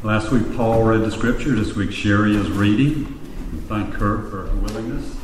Last week Paul read the scripture. This week Sherry is reading. Thank her for her willingness.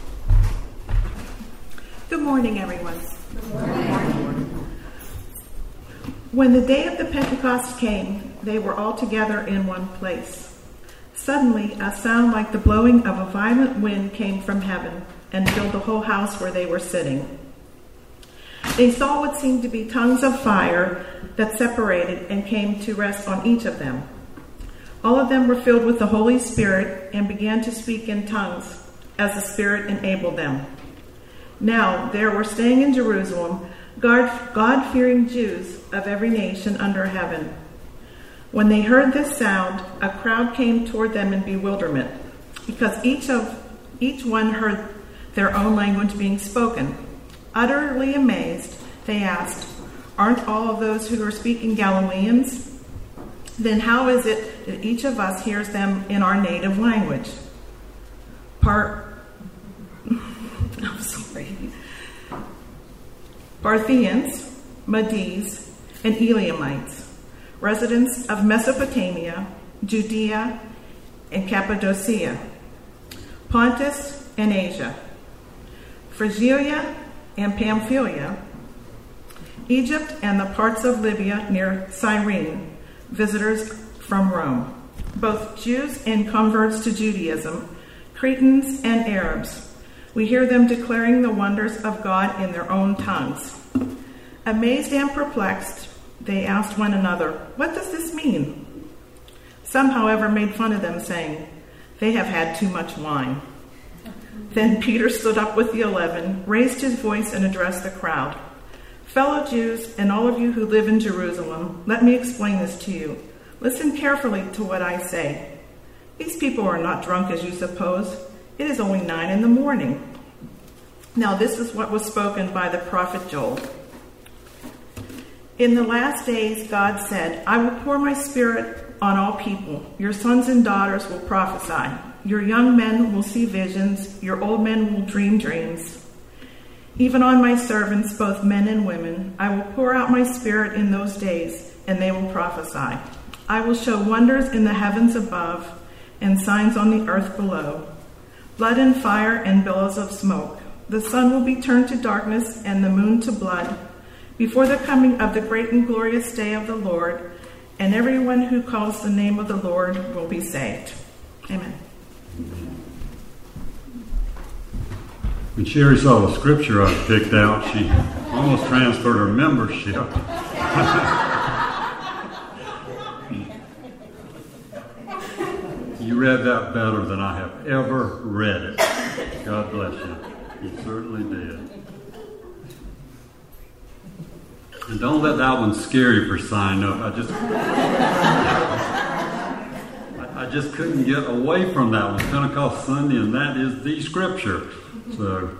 Good morning, everyone. Good morning. When the day of the Pentecost came, they were all together in one place. Suddenly, a sound like the blowing of a violent wind came from heaven and filled the whole house where they were sitting. They saw what seemed to be tongues of fire that separated and came to rest on each of them. All of them were filled with the Holy Spirit and began to speak in tongues as the Spirit enabled them. Now there were staying in Jerusalem God-fearing Jews of every nation under heaven. When they heard this sound, a crowd came toward them in bewilderment, because each one heard their own language being spoken. Utterly amazed, they asked, "Aren't all of those who are speaking Galileans? Then how is it that each of us hears them in our native language?" Parthians, Medes, and Elamites, residents of Mesopotamia, Judea, and Cappadocia, Pontus and Asia, Phrygia and Pamphylia, Egypt and the parts of Libya near Cyrene, visitors from Rome, both Jews and converts to Judaism, Cretans and Arabs. We hear them declaring the wonders of God in their own tongues. Amazed and perplexed, they asked one another, "What does this mean?" Some, however, made fun of them, saying, "They have had too much wine." Then Peter stood up with the 11, raised his voice, and addressed the crowd. "Fellow Jews, and all of you who live in Jerusalem, let me explain this to you. Listen carefully to what I say. These people are not drunk as you suppose. It is only 9 a.m. Now this is what was spoken by the prophet Joel. In the last days, God said, "I will pour my spirit on all people. Your sons and daughters will prophesy. Your young men will see visions. Your old men will dream dreams. Even on my servants, both men and women, I will pour out my spirit in those days, and they will prophesy. I will show wonders in the heavens above and signs on the earth below, blood and fire and billows of smoke. The sun will be turned to darkness and the moon to blood before the coming of the great and glorious day of the Lord, and everyone who calls the name of the Lord will be saved." Amen. When Sherry saw the scripture I picked out, she almost transferred her membership. You read that better than I have ever read it. God bless you. You certainly did. And don't let that one scare you for signing up. I just couldn't get away from that one. Pentecost Sunday, and that is the scripture. So,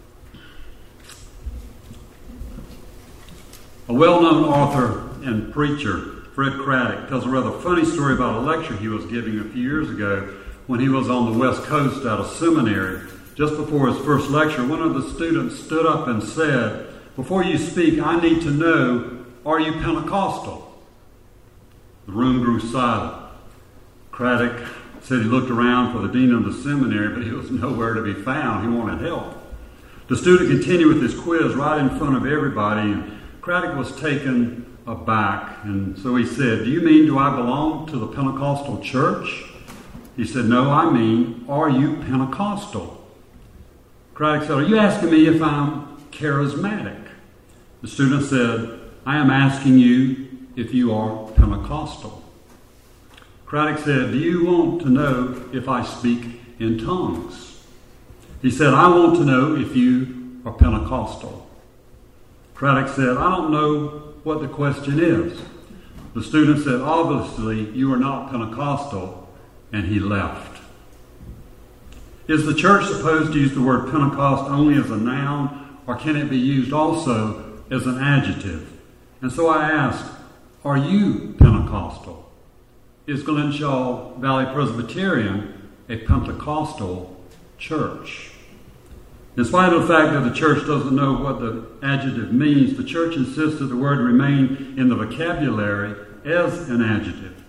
a well-known author and preacher, Fred Craddock, tells a rather funny story about a lecture he was giving a few years ago when he was on the West Coast at a seminary. Just before his first lecture, one of the students stood up and said, "Before you speak, I need to know, are you Pentecostal?" The room grew silent. Craddock said he looked around for the dean of the seminary, but he was nowhere to be found. He wanted help. The student continued with his quiz right in front of everybody, and Craddock was taken aback. And so he said, do I belong to the Pentecostal church?" He said, "No, I mean, are you Pentecostal?" Craddock said, "Are you asking me if I'm charismatic?" The student said, "I am asking you if you are Pentecostal." Craddock said, "Do you want to know if I speak in tongues?" He said, "I want to know if you are Pentecostal." Craddock said, "I don't know what the question is." The student said, "Obviously, you are not Pentecostal," and he left. Is the church supposed to use the word Pentecost only as a noun, or can it be used also as an adjective? And so I ask, are you Pentecostal? Is Glenshaw Valley Presbyterian a Pentecostal church? In spite of the fact that the church doesn't know what the adjective means, the church insists that the word remain in the vocabulary as an adjective.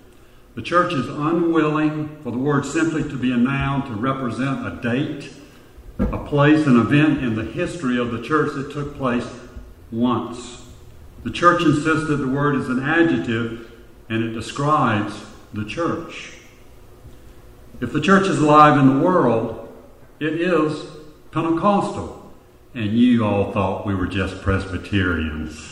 The church is unwilling for the word simply to be a noun to represent a date, a place, an event in the history of the church that took place once. The church insists that the word is an adjective and it describes the church. If the church is alive in the world, it is Pentecostal. And you all thought we were just Presbyterians.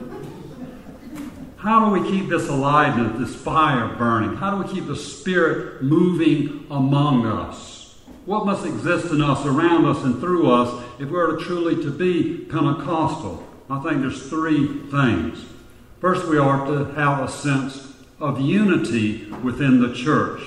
How do we keep this aliveness, this fire burning? How do we keep the Spirit moving among us? What must exist in us, around us, and through us if we are truly to be Pentecostal? I think there's three things. First, we are to have a sense of unity within the church,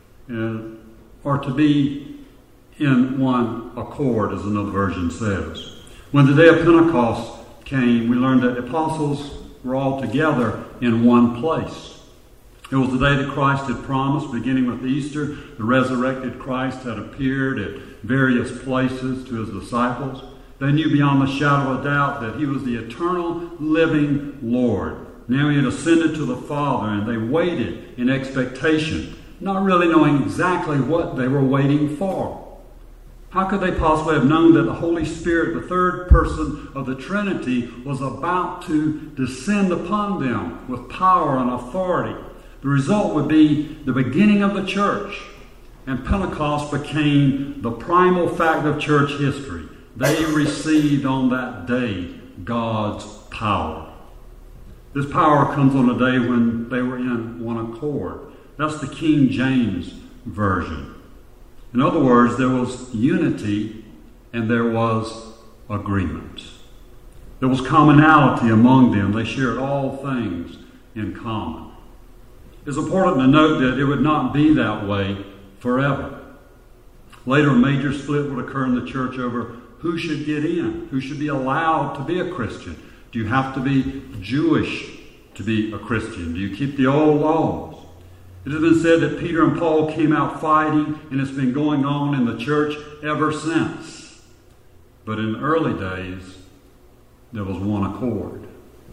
or to be in one accord, as another version says. When the day of Pentecost came, we learned that the apostles were all together in one place. It was the day that Christ had promised, beginning with Easter. The resurrected Christ had appeared at various places to his disciples. They knew beyond the shadow of a doubt that he was the eternal living Lord. Now he had ascended to the Father, and they waited in expectation, not really knowing exactly what they were waiting for. How could they possibly have known that the Holy Spirit, the third person of the Trinity, was about to descend upon them with power and authority? The result would be the beginning of the church, and Pentecost became the primal fact of church history. They received on that day God's power. This power comes on a day when they were in one accord. That's the King James Version. In other words, there was unity and there was agreement. There was commonality among them. They shared all things in common. It's important to note that it would not be that way forever. Later, a major split would occur in the church over who should get in, who should be allowed to be a Christian. Do you have to be Jewish to be a Christian? Do you keep the old laws? It has been said that Peter and Paul came out fighting, and it's been going on in the church ever since. But in the early days, there was one accord.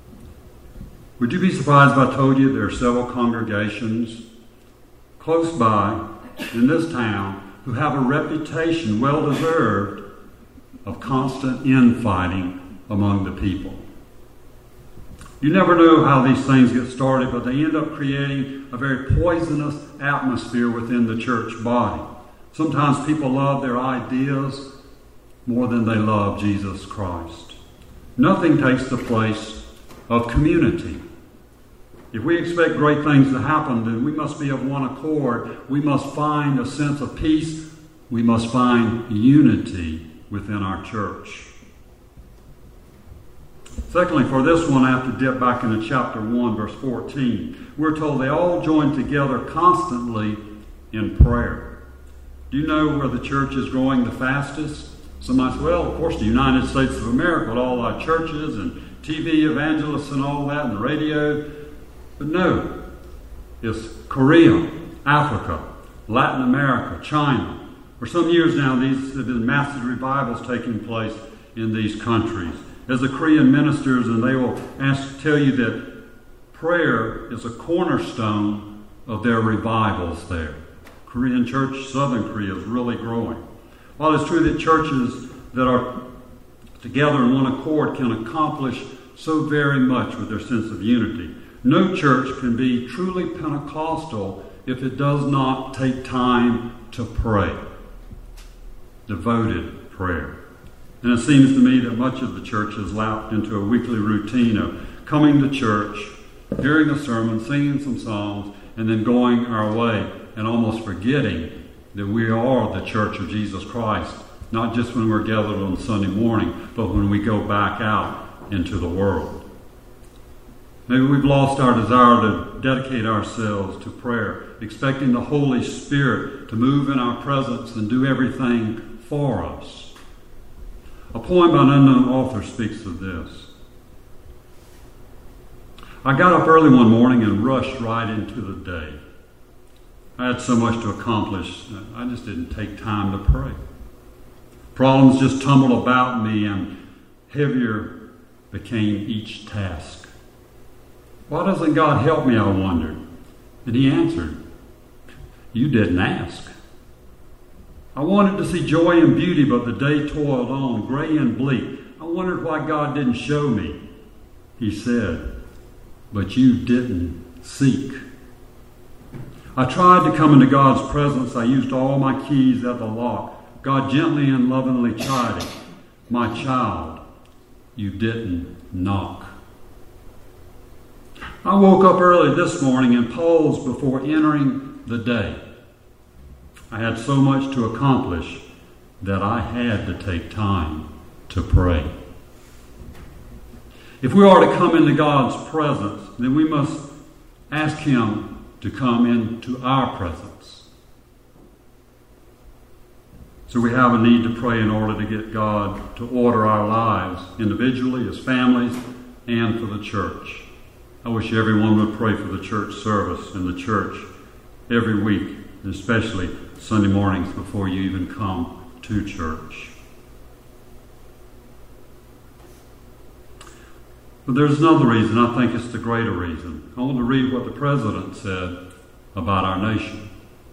Would you be surprised if I told you there are several congregations close by in this town who have a reputation, well-deserved, of constant infighting among the people? You never know how these things get started, but they end up creating a very poisonous atmosphere within the church body. Sometimes people love their ideas more than they love Jesus Christ. Nothing takes the place of community. If we expect great things to happen, then we must be of one accord. We must find a sense of peace. We must find unity within our church. Secondly, for this one, I have to dip back into chapter 1, verse 14. We're told they all joined together constantly in prayer. Do you know where the church is growing the fastest? Somebody says, well, of course, the United States of America, with all our churches and TV evangelists and all that, and the radio. But no, it's Korea, Africa, Latin America, China. For some years now, these have been massive revivals taking place in these countries. As the Korean ministers, and they will tell you that prayer is a cornerstone of their revivals there. Korean church, Southern Korea, is really growing. While it's true that churches that are together in one accord can accomplish so very much with their sense of unity, no church can be truly Pentecostal if it does not take time to pray. Devoted prayer. And it seems to me that much of the church has lapsed into a weekly routine of coming to church, hearing a sermon, singing some songs, and then going our way, and almost forgetting that we are the church of Jesus Christ, not just when we're gathered on Sunday morning, but when we go back out into the world. Maybe we've lost our desire to dedicate ourselves to prayer, expecting the Holy Spirit to move in our presence and do everything for us. A poem by an unknown author speaks of this. I got up early one morning and rushed right into the day. I had so much to accomplish that I just didn't take time to pray. Problems just tumbled about me, and heavier became each task. Why doesn't God help me, I wondered. And he answered, You didn't ask. I wanted to see joy and beauty, but the day toiled on, gray and bleak. I wondered why God didn't show me. He said, but you didn't seek. I tried to come into God's presence. I used all my keys at the lock. God gently and lovingly chided, my child, you didn't knock. I woke up early this morning and paused before entering the day. I had so much to accomplish that I had to take time to pray. If we are to come into God's presence, then we must ask Him to come into our presence. So we have a need to pray in order to get God to order our lives individually, as families, and for the church. I wish everyone would pray for the church service in the church every week, especially Sunday mornings before you even come to church. But there's another reason. I think it's the greater reason. I want to read what the president said about our nation.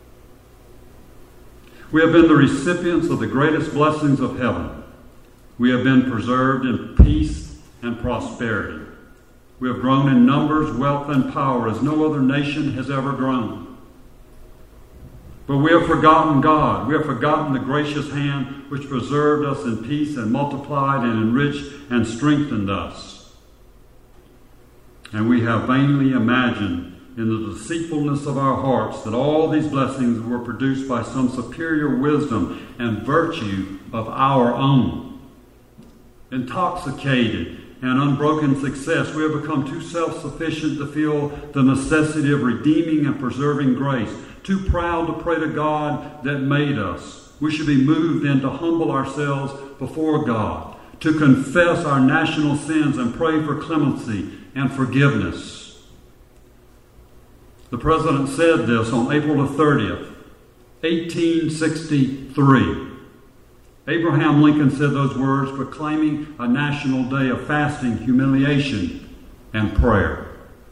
We have been the recipients of the greatest blessings of heaven. We have been preserved in peace and prosperity. We have grown in numbers, wealth, and power as no other nation has ever grown. But we have forgotten God. We have forgotten the gracious hand which preserved us in peace and multiplied and enriched and strengthened us. And we have vainly imagined in the deceitfulness of our hearts that all these blessings were produced by some superior wisdom and virtue of our own. Intoxicated and unbroken success, we have become too self-sufficient to feel the necessity of redeeming and preserving grace, too proud to pray to God that made us. We should be moved then to humble ourselves before God, to confess our national sins and pray for clemency and forgiveness. The president said this on April the 30th, 1863. Abraham Lincoln said those words proclaiming a national day of fasting, humiliation, and prayer.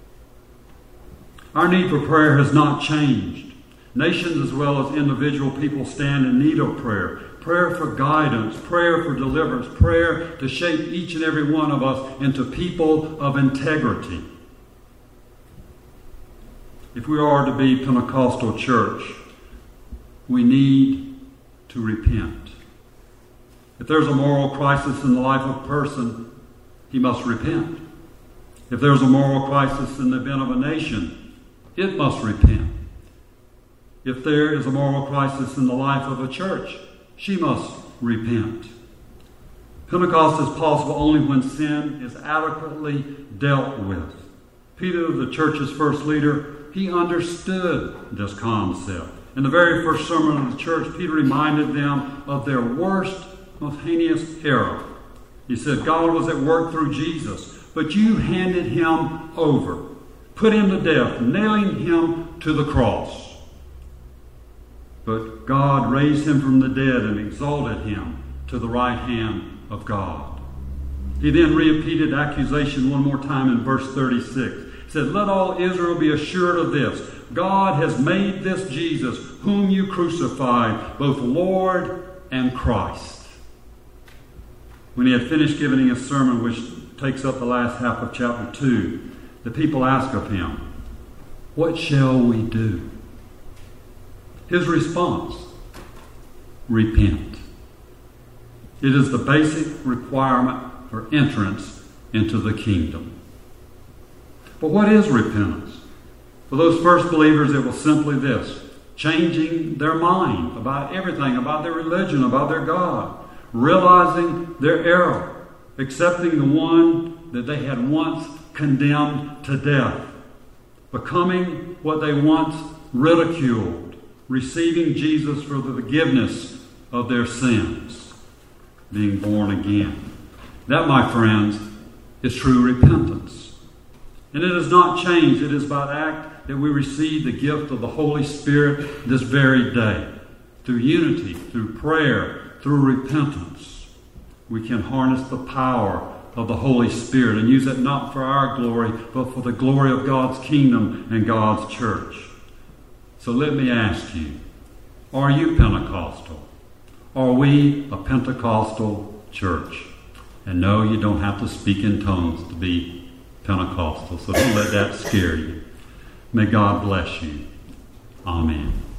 Our need for prayer has not changed. Nations as well as individual people stand in need of prayer. Prayer for guidance, prayer for deliverance, prayer to shape each and every one of us into people of integrity. If we are to be Pentecostal church, we need to repent. If there's a moral crisis in the life of a person, he must repent. If there's a moral crisis in the event of a nation, it must repent. If there is a moral crisis in the life of a church, she must repent. Pentecost is possible only when sin is adequately dealt with. Peter, the church's first leader, he understood this concept. In the very first sermon of the church, Peter reminded them of their worst, most heinous error. He said, God was at work through Jesus, but you handed him over, put him to death, nailing him to the cross. But God raised him from the dead and exalted him to the right hand of God. He then repeated accusation one more time in verse 36. He said, let all Israel be assured of this. God has made this Jesus, whom you crucified, both Lord and Christ. When he had finished giving his sermon, which takes up the last half of chapter 2, the people ask of him, what shall we do? His response, repent. It is the basic requirement for entrance into the kingdom. But what is repentance? For those first believers, it was simply this: changing their mind about everything, about their religion, about their God, realizing their error, accepting the one that they had once condemned to death, becoming what they once ridiculed, receiving Jesus for the forgiveness of their sins, being born again. That, my friends, is true repentance. And it has not changed. It is by the act that we receive the gift of the Holy Spirit this very day. Through unity, through prayer, through repentance, we can harness the power of the Holy Spirit and use it not for our glory, but for the glory of God's kingdom and God's church. So let me ask you, are you Pentecostal? Are we a Pentecostal church? And no, you don't have to speak in tongues to be Pentecostal, so don't let that scare you. May God bless you. Amen.